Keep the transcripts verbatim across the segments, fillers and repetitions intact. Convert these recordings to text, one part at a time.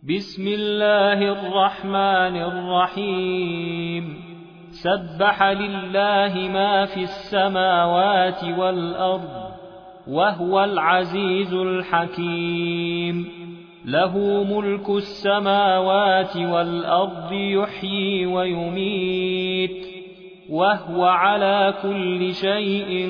بسم الله الرحمن الرحيم سبح لله ما في السماوات والأرض وهو العزيز الحكيم له ملك السماوات والأرض يحيي ويميت وهو على كل شيء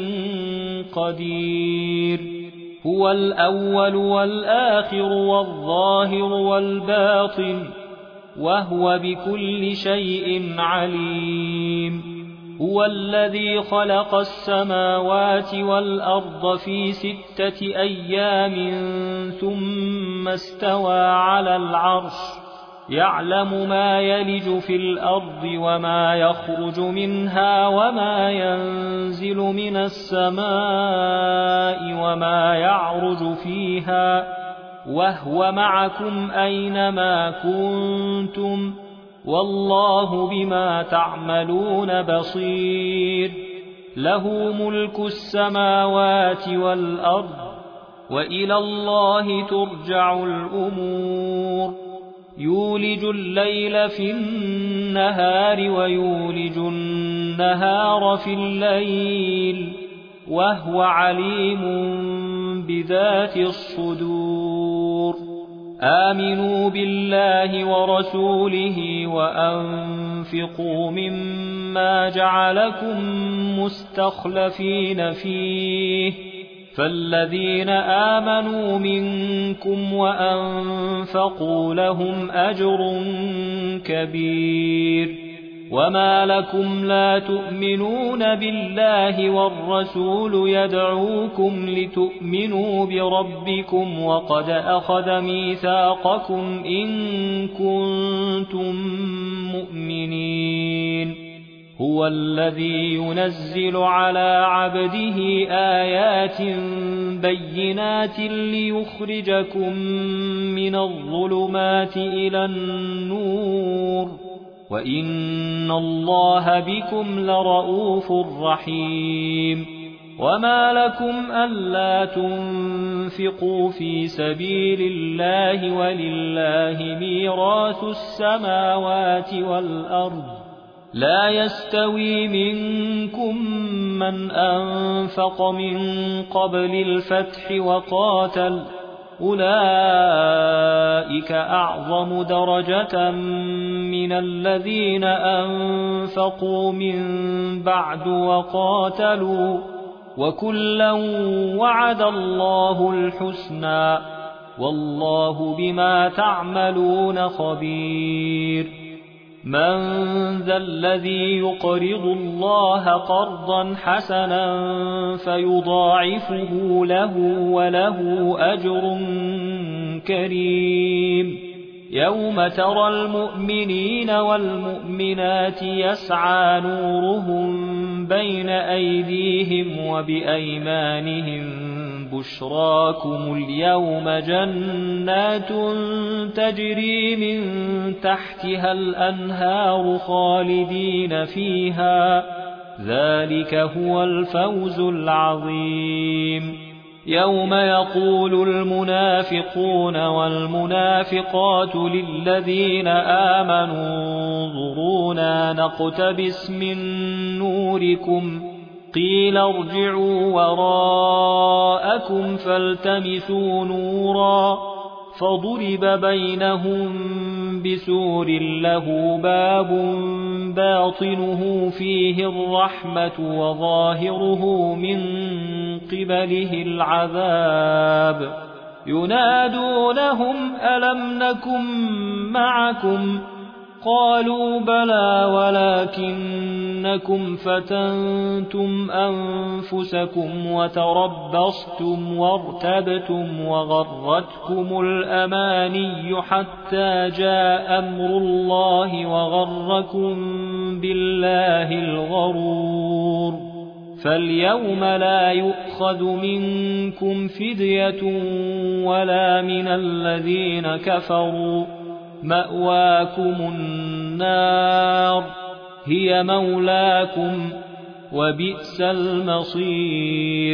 قدير هو الأول والآخر والظاهر والباطن وهو بكل شيء عليم هو الذي خلق السماوات والأرض في ستة أيام ثم استوى على العرش يعلم ما يلج في الأرض وما يخرج منها وما ينزل من السماء وما يعرج فيها وهو معكم أينما كنتم والله بما تعملون بصير له ملك السماوات والأرض وإلى الله ترجع الأمور يولج الليل في النهار ويولج النهار في الليل وهو عليم بذات الصدور آمنوا بالله ورسوله وأنفقوا مما جعلكم مستخلفين فيه فالذين آمنوا منكم وأنفقوا لهم أجر كبير وما لكم لا تؤمنون بالله والرسول يدعوكم لتؤمنوا بربكم وقد أخذ ميثاقكم إن كنتم مؤمنين هو الذي ينزل على عبده آيات بينات ليخرجكم من الظلمات إلى النور وإن الله بكم لرؤوف رحيم وما لكم ألا تنفقوا في سبيل الله ولله ميراث السماوات والأرض لا يستوي منكم من أنفق من قبل الفتح وقاتل أولئك أعظم درجة من الذين أنفقوا من بعد وقاتلوا وكلا وعد الله الحسنى والله بما تعملون خبير من ذا الذي يقرض الله قرضا حسنا فيضاعفه له وله أجر كريم يوم ترى المؤمنين والمؤمنات يسعى نورهم بين أيديهم وبأيمانهم بشراكم اليوم جنات تجري من تحتها الأنهار خالدين فيها ذلك هو الفوز العظيم يوم يقول المنافقون والمنافقات للذين آمنوا انظرونا نقتبس من نوركم قيل ارجعوا وراءكم فالتمسوا نورا فضرب بينهم بسور له باب باطنه فيه الرحمة وظاهره من قبله العذاب ينادونهم ألم نكن معكم قالوا بلى ولكنكم فتنتم أنفسكم وتربصتم وارتبتم وغرتكم الأماني حتى جاء أمر الله وغركم بالله الغرور فاليوم لا يؤخذ منكم فدية ولا من الذين كفروا مأواكم النار هي مولاكم وبئس المصير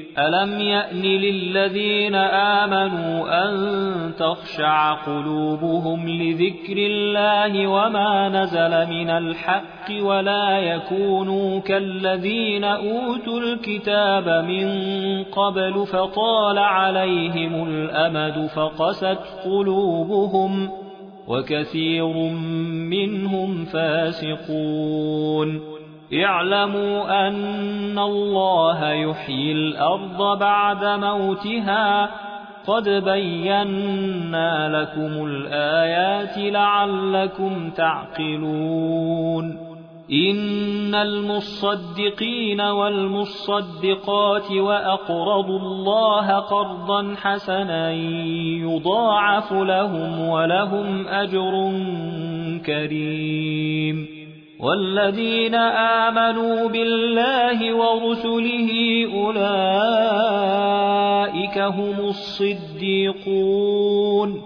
ألم يأن للذين آمنوا أن تخشع قلوبهم لذكر الله وما نزل من الحق ولا يكونوا كالذين أوتوا الكتاب من قبل فطال عليهم الأمد فقست قلوبهم وكثير منهم فاسقون اعلموا أن الله يحيي الأرض بعد موتها قد بينا لكم الآيات لعلكم تعقلون إن المصدقين والمصدقات وأقرضوا الله قرضا حسنا يضاعف لهم ولهم أجر كريم والذين آمنوا بالله ورسله أولئك هم الصديقون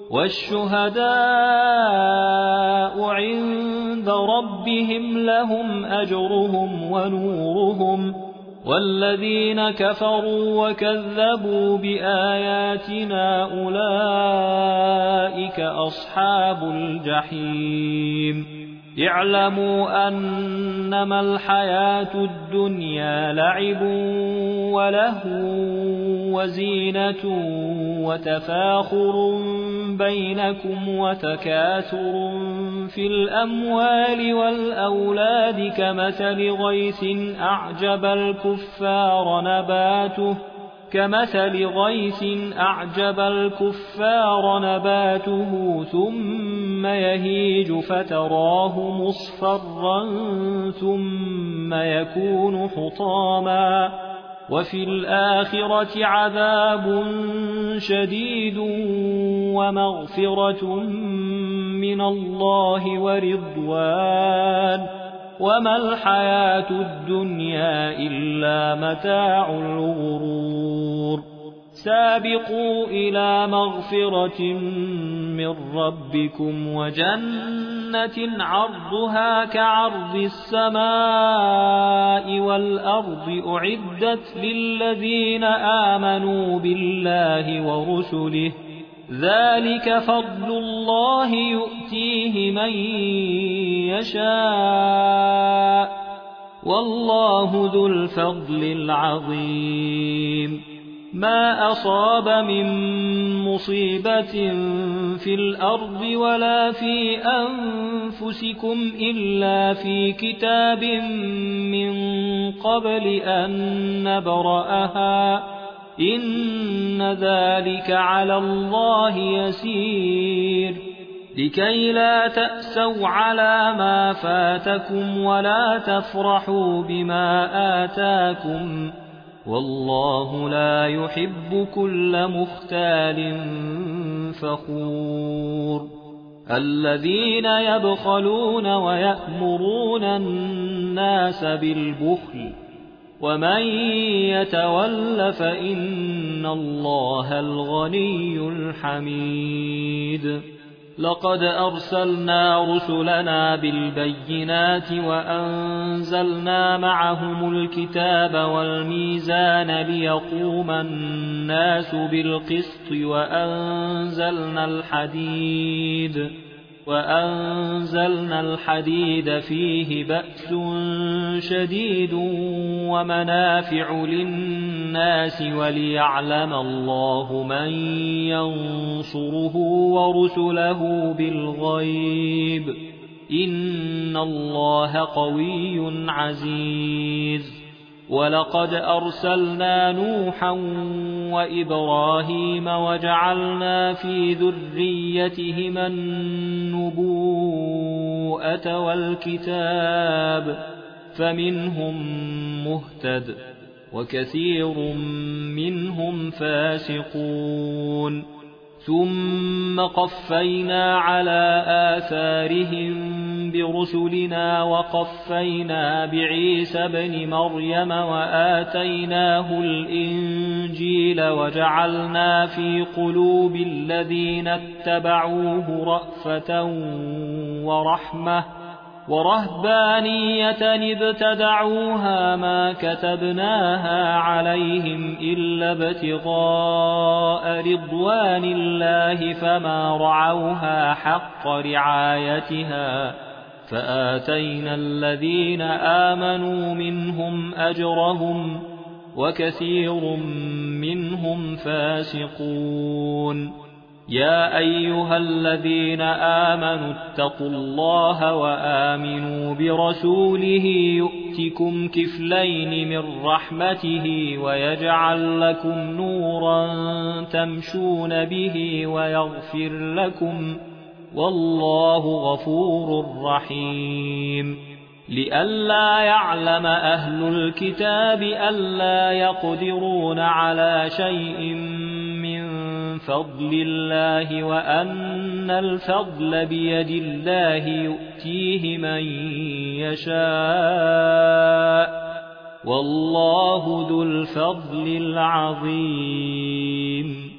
والشهداء عند ربهم لهم أجرهم ونورهم والذين كفروا وكذبوا بآياتنا أولئك أصحاب الجحيم اعلموا أنما الحياة الدنيا لعب ولهو وزينة وتفاخر بينكم وتكاثر في الأموال والأولاد كمثل غيث أعجب الكفار نباته كمثل غيث أعجب الكفار نباته ثم يهيج فتراه مصفرا ثم يكون حطاما وفي الآخرة عذاب شديد ومغفرة من الله ورضوان وما الحياة الدنيا إلا متاع الغرور سابقوا إلى مغفرة من ربكم وجنة عرضها كعرض السماء والأرض أعدت للذين آمنوا بالله ورسله ذلك فضل الله يؤتيه من يشاء والله ذو الفضل العظيم ما أصاب من مصيبة في الأرض ولا في أنفسكم إلا في كتاب من قبل أن نبرأها إن ذلك على الله يسير لكي لا تأسوا على ما فاتكم ولا تفرحوا بما آتاكم والله لا يحب كل مختال فخور الذين يبخلون ويأمرون الناس بالبخل ومن يتول فإن الله الغني الحميد لقد أرسلنا رسلنا بالبينات وأنزلنا معهم الكتاب والميزان ليقوم الناس بالقسط وأنزلنا الحديد وأنزلنا الحديد فيه بأس شديد ومنافع للناس وليعلم الله من ينصره ورسله بالغيب إن الله قوي عزيز ولقد أرسلنا نوحا وإبراهيم وجعلنا في ذريتهما النبوءة والكتاب فمنهم مهتد وكثير منهم فاسقون ثم قفينا على آثارهم برسلنا وقفينا بعيسى ابن مريم وآتيناه الإنجيل وجعلنا في قلوب الذين اتبعوه رأفة ورحمة ورهبانية ابتدعوها ما كتبناها عليهم إلا ابتغاء رضوان الله فما رعوها حق رعايتها فآتينا الذين آمنوا منهم أجرهم وكثير منهم فاسقون. يا أيها الذين آمنوا اتقوا الله وآمنوا برسوله يؤتكم كفلين من رحمته ويجعل لكم نورا تمشون به ويغفر لكم والله غفور رحيم. لئلا يعلم أهل الكتاب ألا يقدرون على شيء من فضل الله وأن الفضل بيد الله يؤتيه من يشاء والله ذو الفضل العظيم.